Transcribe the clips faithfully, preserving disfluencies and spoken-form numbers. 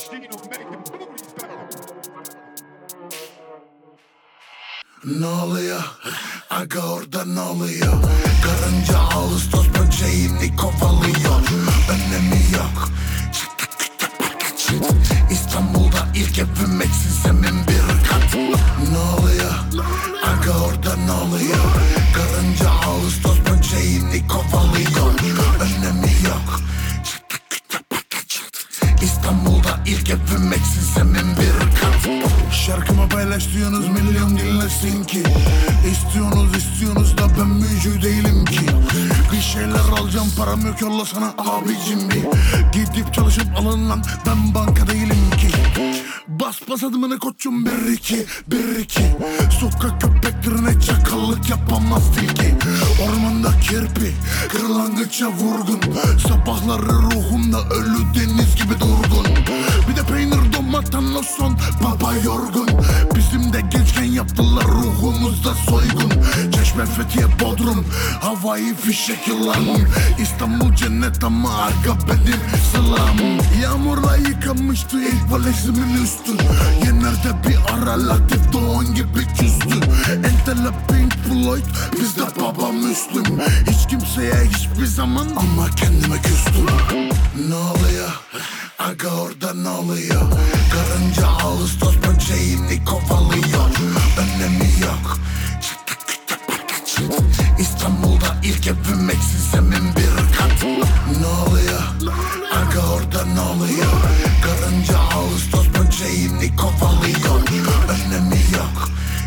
Ne oluyor? Aga orada ne oluyor? Karınca Ağustos böceğini kovalıyor. Önemi yok. İstanbul'da ilk evim eksiz zemin bir kat. Ne oluyor? Aga orada ne oluyor? Karınca Ağustos böceğini kovalıyor. Önemi yok. İstanbul'da ilk evim eksiz zemin bir kat. Şarkımı paylaş diyorsunuz, milyon dinlesin ki. İstiyorsunuz istiyorsunuz da ben büyücü değilim ki. Bir şeyler alacağım, param yok, yolla sana abicim bir. Gidip çalışıp alın lan, ben banka değilim ki. Bas bas adımını koçum, bir iki bir iki. Sokak köpeklerine çakallık yapamaz tilki. Ormanda kirpi, kırlangıça vurgun. Sabahları ruhumda ölü deniz gibi durgun. Bir de peynir domattan son baba yorgun. Bizim de gençken yaptılar ruhumuzda soygun. Çeşme, Fethiye, Bodrum, havai fişek yılan. İstanbul cennet ama arka benim sılam. Yağmurla yıkamıştı ilk valizimin üstü. Yenerde bir ara Latif Doğan gibi küstü. Entele Pink Floyd, bizde baba Müslüm. Hiç kimseye hiçbir zaman ama kendime küstüm. Ne oluyor? Aga orada ne oluyor? Karınca Ağustos böceğini kovalıyor. Önemi yok. İstanbul'da ilk evim eksiz zemin bir kat. Ne oluyor? Aga orada ne oluyor? Karınca Ağustos böceğini kovalıyor. Önemi yok.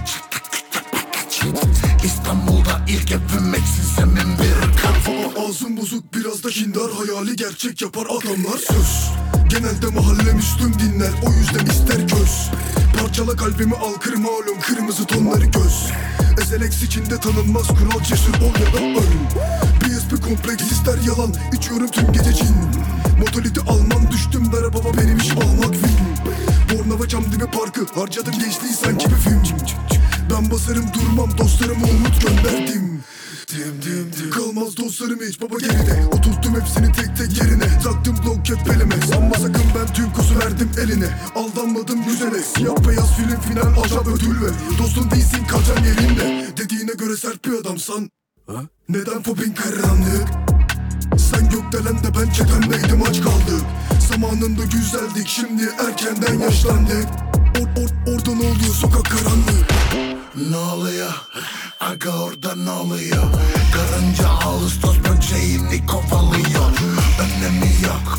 İstanbul'da ilk evim eksiz zemin bir kat. Ağzım bozuk biraz da kindar, hayali gerçek yapar adamlar. Söz genelde mahalle Müslüm dinler, o yüzden ister göz. Parçala kalbimi al kır malum kırmızı tonları göz. Ezelex içinde tanınmaz kural, cesur ol ya da öl. B S P kompleks ister yalan, içiyorum tüm gece cin. Motoliti Alman düştüm bere baba, benim iş almak film. Bornova cam dibi parkı, harcadım gençliği sanki bir film. Ben basarım durmam, dostlarıma umut gönderdim. Dim dim dim. Kalmaz dostlarım hiç baba geride. Oturttum hepsini tek tek yerine. Taktım blok hep belime. Sanma sakın ben tüm kuzu verdim eline. Aldanmadım güzele. Siyah beyaz film final acaba ödül ver. Dostum değilsin kalacağın yerinde. Dediğine göre sert bir adamsan ha? Neden fobin karanlık? Sen gökdelen de ben çetemdeydim, aç kaldık. Zamanında güzeldik, şimdi erkenden yaşlandık. Or, or, orada ne oluyor, sokak karanlık. Ne oluyor? Aga orada ne oluyor? Karınca Ağustos böceğini kovalıyor. Önemi yok.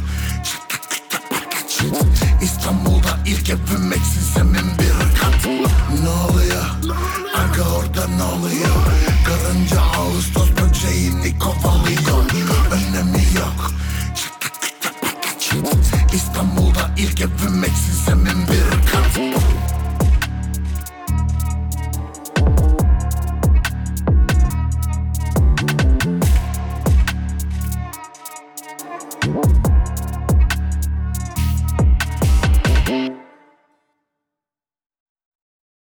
İstanbul'da ilk evim eksiz zemin bir kat. Ne oluyor? Aga orada ne oluyor? Karınca Ağustos böceğini kovalıyor. Önemi yok. İstanbul'da ilk evim eksiz zemin bir kat.